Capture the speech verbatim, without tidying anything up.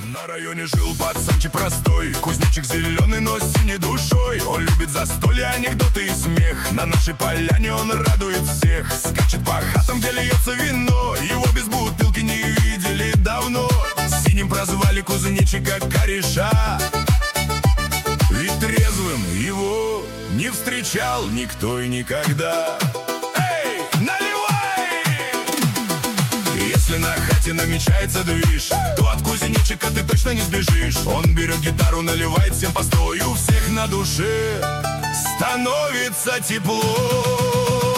На районе жил пацанчик простой, кузнечик зеленый, но с синей душой. Он любит застолья, анекдоты и смех. На нашей поляне он радует всех. Скачет по хатам, где льется вино. Его без бутылки не видели давно. Синим прозвали кузнечика кореша, ведь трезвым его не встречал никто и никогда. Эй, наливай! Если на хате намечается движ, то от кузнечика ты точно не сбежишь. Он берет гитару, наливает всем по сто, и у всех на душе становится тепло.